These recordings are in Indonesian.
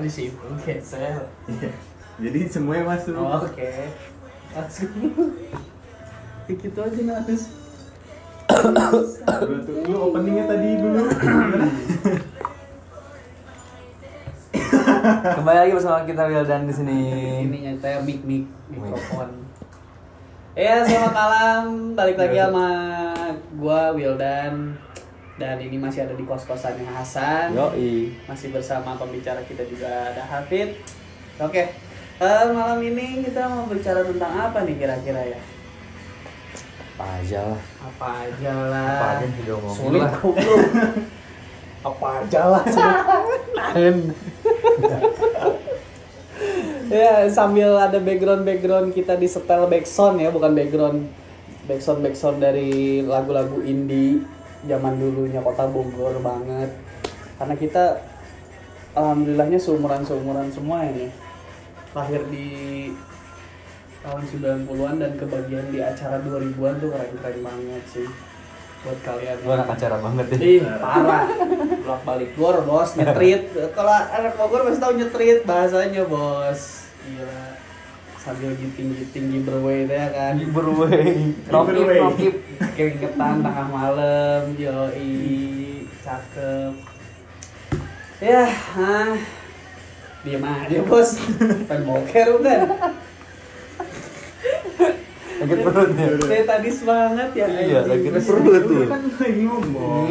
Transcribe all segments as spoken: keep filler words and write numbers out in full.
di situ cancel. Iya. Jadi semuanya masuk. Oh, oke. Okay. Masuk. Gitu aja Nas. Tuh, lu openingnya tadi dulu. Kembali lagi bersama kita Wildan di sini. Ini nyata mic mic mikrofon. Ya, selamat malam. Balik lagi sama gua Wildan. Dan ini masih ada di kos-kosan yang Hasan. Yoi. Masih bersama pembicara kita juga ada Hafid. Oke. Uh, malam ini kita mau bicara tentang apa nih kira-kira ya? Apa aja lah. Apa aja lah. Apa aja yang sudah ngomong. Sulit goblok. Apa aja lah. Nahen. Ya, sambil ada background-background kita di setel backsound ya, bukan background backsound backsound dari lagu-lagu indie zaman dulunya Kota Bogor banget. Karena kita alhamdulillahnya seumuran-seumuran semua ini. Lahir di tahun sembilan puluhan dan kebagian di acara dua ribuan tuh keren-keren banget sih buat kalian. Gue anak acara banget ya. Ih, parah. Bolak balik gor, bos, nyetrit. Kalau anak Bogor pasti tahu nyetrit bahasanya, bos. Gila. Sambil giting-giting giveaway itu ya kan. Giveaway. Rokip, rokip. Keringetan tengah malam, yoi. Cakep. Ya, ah. Diam aja, bos. Pengen boker bukan? Sakit perutnya. Saya tadi semangat ya. Iya, sakit anjing. perut tuh. Kan lagi ngomong.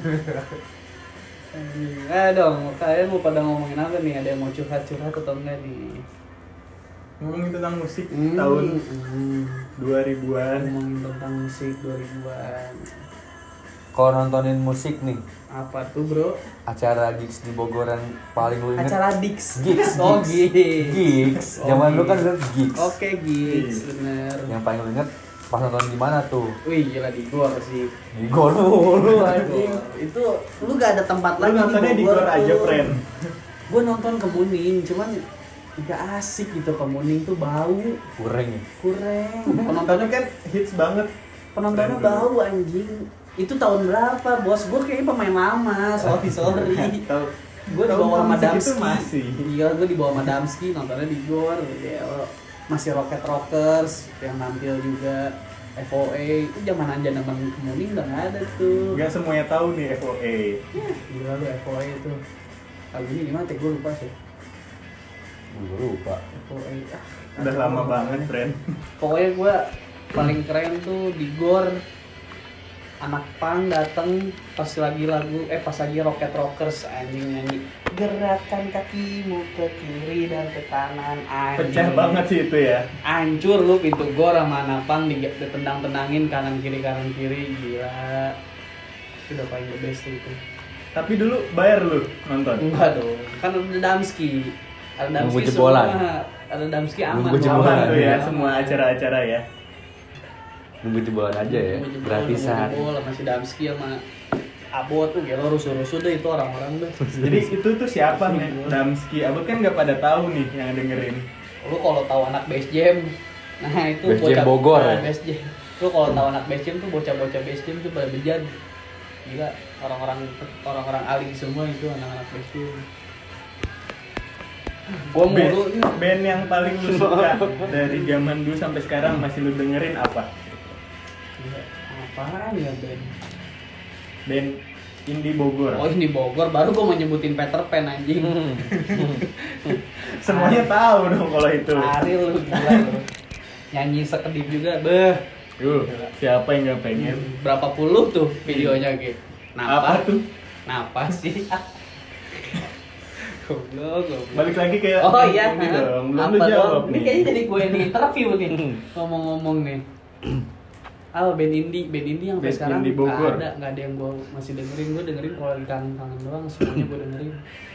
Eh dong, kalian mau pada ngomongin apa nih? Ada yang mau curhat-curhat atau enggak nih? Ngomongin tentang musik Hmm, tahun hmm. dua ribuan. Ngomongin tentang musik dua ribuan. Kalau nontonin musik nih, Apa tuh, Bro? acara gigs di Bogor yang paling lu inget. Acara Dix. Gigs, Oh, gigs. gigs. Gigs. Oh, Zaman lu gigs. kan udah gigs. Oke, gigs, Gigs. bener. Yang paling lu inget pas nonton di mana tuh? Wih, gila di Gor sih. Di Gor mulu Anjing. Itu lu gak ada tempat Lu lagi nontonnya di Gor aja, friend. Gue nonton Kemuning, cuman gak asik gitu. Kemuning tuh bau, Kurang ya. kurang. Penontonnya kan hits banget. Penontonnya Keren bau anjing. Itu tahun berapa, bos? Gue kayaknya pemain lama, sorry sorry. Tahu. Gue dibawa sama Tahun-tahun segitu Damski. masih. Iya, gue dibawa sama Damski, nontonnya di Gor. Ya, masih Rocket Rockers yang nampil juga. F O A itu zaman aja nama Kemuning udah nggak ada tuh. Gak semuanya tahu nih F O A. Gila lu F O A itu. Lagunya gimana? Gue lupa sih. Gue lupa. F O A. Ah, Udah ada lama apa banget, namanya. friend. Pokoknya gue paling keren tuh di Gor. Anak pang dateng pas lagi lagu eh pas lagi Rocket Rockers anjing nyanyi gerakan kakimu ke kiri dan ke kanan anjing. Pecah banget sih itu ya. Hancur lu pintu Gor sama anak pang ditendang-tendangin kanan kiri kanan kiri gila. Itu udah paling the best tuh itu. Tapi dulu bayar lu nonton. Enggak dong. Kan ada Damski. Ada Damski Nunggu jebolan. semua. Ada Damski aman. Nunggu dong. jebolan Aman tuh ya Aman. semua acara-acara ya. Nunggu jebolan aja ya. Nunggu jebol, Gratisan. nunggu jebol, masih Damski sama Abot tuh gelo rusuh-rusuh deh itu orang-orang deh. Jadi itu tuh siapa nih? Damski. Abot kan nggak pada tahu nih yang dengerin. Lu kalau tahu anak Base Jam, nah itu Base Jam Bogor ya? Base Jam. Lu kalau tahu anak Base Jam tuh bocah-bocah Base Jam tuh pada bejat. Gila, orang-orang orang-orang alim semua itu anak-anak Base Jam. Gua Band, mulu nih. band yang paling lu suka dari zaman dulu sampai sekarang masih lu dengerin apa? Gila, apaan ya band? Band indie Bogor. Oh ini Bogor, baru gua mau nyebutin Peter Pan anjing. Semuanya tahu dong kalau itu. Ariel lu gila lu. Nyanyi sekedip juga, beh. Yuh, siapa yang nggak pengen? Berapa puluh tuh videonya gitu. Apa tuh? Napa sih? Goblok, goblok. Balik lagi ke Oh yang iya, ini dong. Belum apa lu jawab dong? Ini nih. kayaknya jadi gue nih interview nih. Ngomong-ngomong nih. Ah, band indie, band indie yang sampai Band sekarang indie nggak Bogor. ada, nggak ada yang gue masih dengerin. Gue dengerin kalau lagi kangen-kangen doang, semuanya gue dengerin.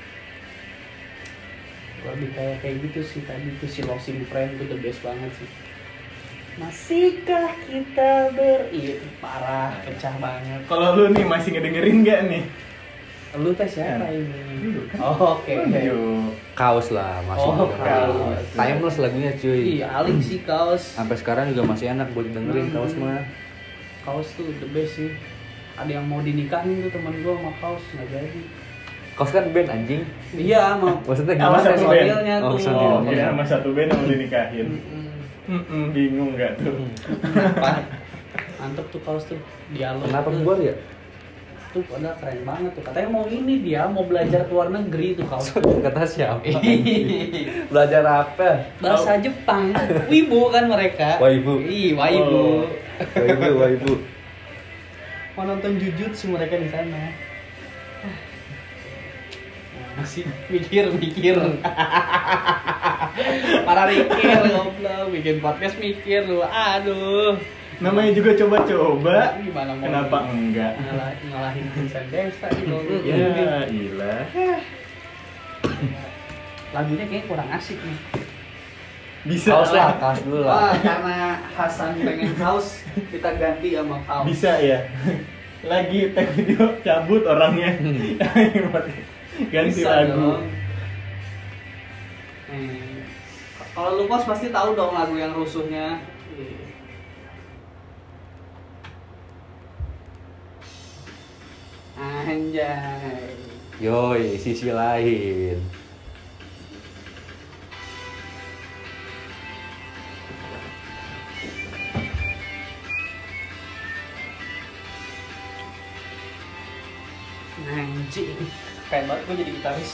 Gue lebih kayak kayak gitu sih tadi tuh si Losing Friend tuh the best banget sih. Masihkah kita ber... Iya itu parah, pecah banget. Kalau lu nih masih ngedengerin nggak nih? Lu tes siapa Ya. ini? Lu kan. Oh, oke. Yuk. Kaos lah masih Oh, juga kaos. timeless lagunya cuy. Iya, Aling sih kaos. Sampai sekarang juga masih enak buat dengerin Hmm. kaos mah. Kaos tuh the best sih. Ada yang mau dinikahin tuh teman gua sama kaos nggak jadi. Kos kan band anjing. Iya, mau Maksudnya Sama gimana? satu band. personilnya Oh, tuh. personil. Oh, kira sama satu band yang mau dinikahin. Mm-mm. Mm-mm, bingung nggak tuh? Kenapa? Mantep tuh kaos tuh. Dialog. Kenapa tuh. keluar ya? Tuh padahal keren banget tuh. Katanya mau ini dia mau belajar ke luar negeri tuh kaos. Kata siapa? Belajar apa? Bahasa Jepang. Wibu kan mereka. Waibu. Ih, waibu. Oh. Waibu, waibu. Mau nonton Jujutsu mereka di sana. Masih mikir-mikir. Para mikir goblok, bikin podcast mikir lu. Aduh. Namanya juga coba-coba. Gimana mau Kenapa enggak? ngalah, ngalahin Vincent Desta gitu. Ya, ilah. Lagunya kayaknya kurang asik nih. Bisa Kaos lah, kaos dulu Wah, lah. karena Hasan pengen kaos, kita ganti sama kaos. Bisa ya. Lagi tag video cabut orangnya. Ganti Bisa lagu. dong. Eh, kalau lu pos pasti tahu dong lagu yang rusuhnya. Anjay. Yoi, sisi lain. Anjing. Keren banget gue jadi gitaris.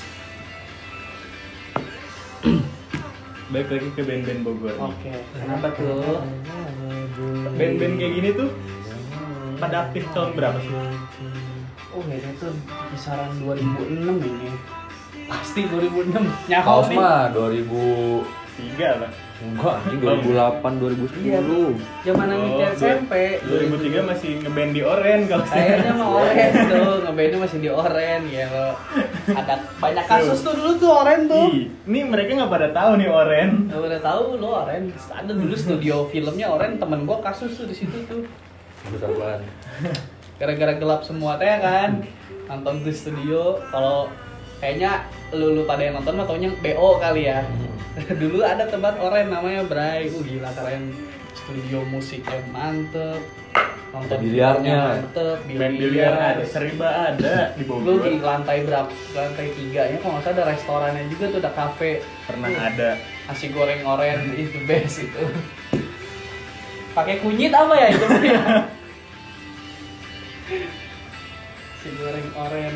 Balik lagi ke band-band Bogor nih. Oke, kenapa tuh? Band-band kayak gini tuh pada aktif tahun berapa sih? Oh, kayaknya tuh kisaran dua ribu enam ini. Pasti dua ribu enam. Nyaho Kaos nih. mah dua ribu Tiga lah. enggak anjing dua ribu delapan dua ribu Iya, sepuluh. Zaman Oh, Amit S M P. dua ribu tiga masih ngeband di Oren kalau Kayaknya mah Oren tuh, ngebandnya masih di Oren ya lo. Ada banyak kasus tuh dulu tuh Oren tuh. Ih, ini mereka nggak pada tahu nih Oren. Lo udah tahu lo Oren. Ada dulu studio filmnya Oren, temen gua kasus tuh di situ tuh. Besar banget. Gara-gara gelap semua teh kan. Nonton di studio, kalau kayaknya lu, lu pada yang nonton mah taunya B O kali ya. Dulu ada tempat Oren namanya Bray. Uh gila keren. Studio musiknya mantep. Nonton Ada biliarnya. filmnya mantep. Band biliar ada, Seriba ada di Lu Bogor. di lantai berapa? Lantai tiganya kalau nggak salah ada restorannya juga tuh, ada kafe. Pernah ada. Nasi goreng Oren itu best itu. Pakai kunyit apa ya itu? Nasi goreng Oren.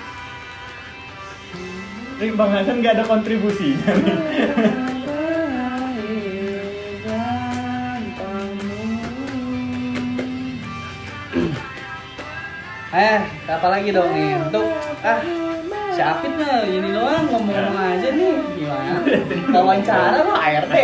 Ini Bang Hasan nggak ada kontribusinya nih. Eh, apa lagi dong nih? Untuk ah, si Apit mah ini doang ngomong-ngomong aja nih. Gimana? Wawancara lo A R T.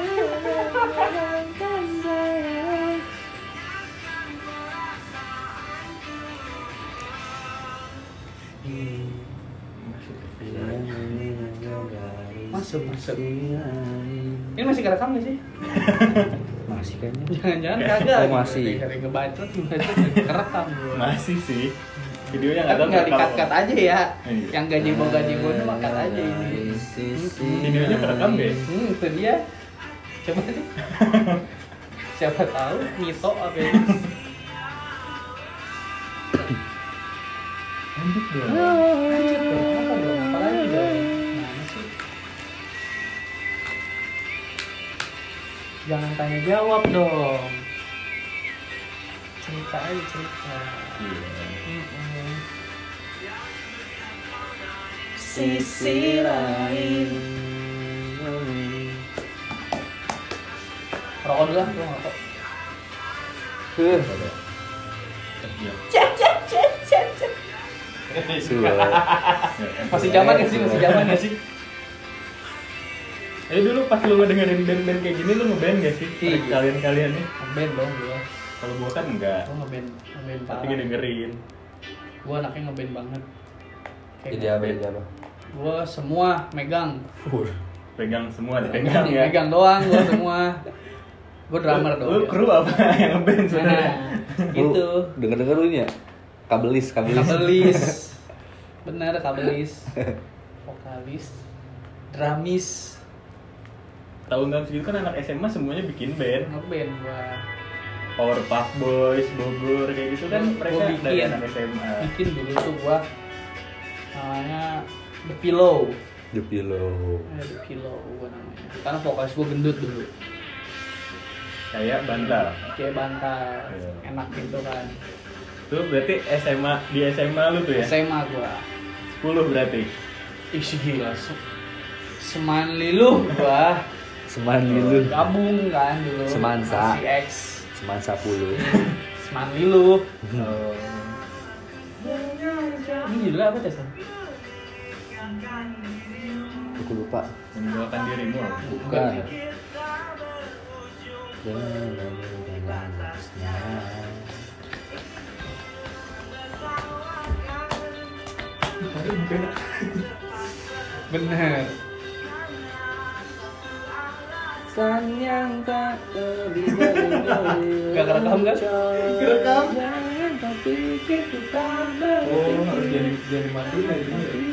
Masuk, masuk. Ini masih kerekam gak sih? Masih kayaknya. Jangan-jangan kagak. Oh, masih. Sering ngebacot, ngebacot kerekam gua. Masih sih. Videonya nggak Tapi tahu nggak kerekam di-cut-cut apa. aja ya. Iya. Yang gajebo gajebo itu mah cut aja ini. Videonya kerekam nggak ya? Hmm, itu dia. Coba nih. Siapa tahu Mito apa ya? Lanjut dong. Lanjut dong, apa dong? Apa lagi dong? Mana sih? Jangan tanya jawab dong. Cerita aja cerita. Mm-mm. Sisi lain. Rokok dulu lah, gua ngerokok. Huh. Iya. Cek cek cek cek cek. Masih zaman gak sih? Masih zaman gak sih? Eh dulu pas lu ngedengerin band-band kayak gini lu ngeband gak sih? Iya. Kalian-kalian nih. Ngeband dong gua. Kalau gua kan enggak. Gua ngeband, ngeband Tapi parah. ngedengerin. Gua anaknya ngeband banget. Kayak Jadi apa jadi apa? gua semua megang. Pegang semua Megang, dipegang ya. megang doang gua semua. Gua drummer Lu- dong. Lu kru apa yang ngeband sebenarnya? Nah, gitu. Dengar-dengar lu ini ya? Kabelis, kabelis. Kabelis. Bener, kabelis. Vokalis. Dramis. Tahun-tahun segitu kan anak S M A semuanya bikin band. Ngeband gua. Powerpuff Boys, Bogor kayak gitu kan Gua mereka dari bikin. anak S M A. Bikin dulu tuh gua namanya The Pillow. The Pillow. Eh, The Pillow gua namanya. Karena vokalis gua gendut dulu. Kayak bantal. Kayak bantal, Iya. enak gitu kan. Tuh berarti S M A, di S M A lu tuh ya? S M A gua. sepuluh berarti. Ih gila, se- semanli lu gua. Semanli lu. Gabung kan dulu. Semansa. Masih X. Seman sepuluh. Semanli lu. Oh. Ini judulnya apa Cesar? Aku lupa. Meninggalkan dirimu. Bukan. ya. Bener. San yang tak lebih Gak kerekam kan? Kerekam. Jangan kau pikir ku tak Oh, harus jadi jadi Madura itu.